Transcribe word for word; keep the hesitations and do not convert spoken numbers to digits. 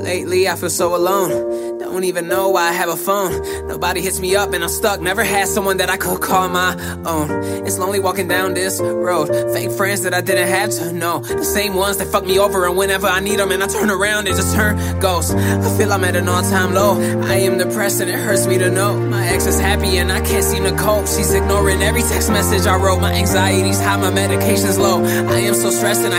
Lately I feel so alone. Don't even know why I have a phone. Nobody hits me up and I'm stuck. Never had someone that I could call my own. It's lonely walking down this road. Fake friends that I didn't have to know. The same ones that fuck me over, and whenever I need them and I turn around, they just turn ghosts. I feel I'm at an all-time low. I am depressed and it hurts me to know my ex is happy and I can't seem to cope. She's ignoring every text message I wrote. My anxiety's high, my medication's low. I am so stressed and I